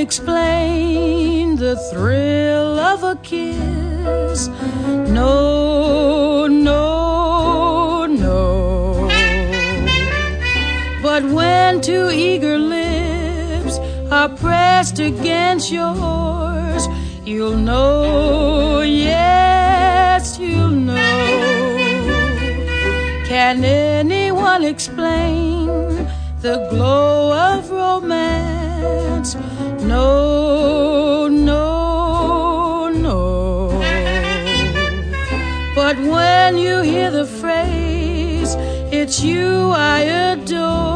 explain the thrill of a kiss. No, no, no. But when two eager lips are pressed against yours, you'll know, yes, you'll know. Can anyone explain the glow of romance? No, no, no. But when you hear the phrase, it's you I adore,